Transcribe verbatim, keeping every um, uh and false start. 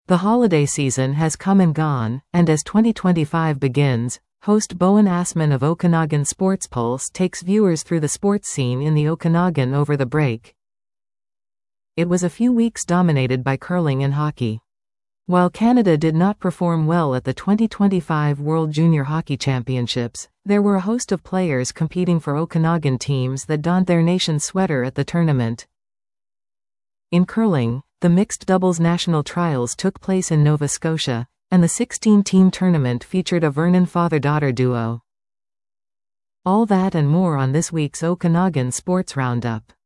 The holiday season has come and gone, and as twenty twenty-five begins, host Bowen Assman of Okanagan Sports Pulse takes viewers through the sports scene in the Okanagan over the break. It was a few weeks dominated by curling and hockey. While Canada did not perform well at the twenty twenty-five World Junior Hockey Championships, there were a host of players competing for Okanagan teams that donned their nation's sweater at the tournament. In curling, the mixed doubles national trials took place in Nova Scotia, and the sixteen-team tournament featured a Vernon father-daughter duo. All that and more on this week's Okanagan Sports Roundup.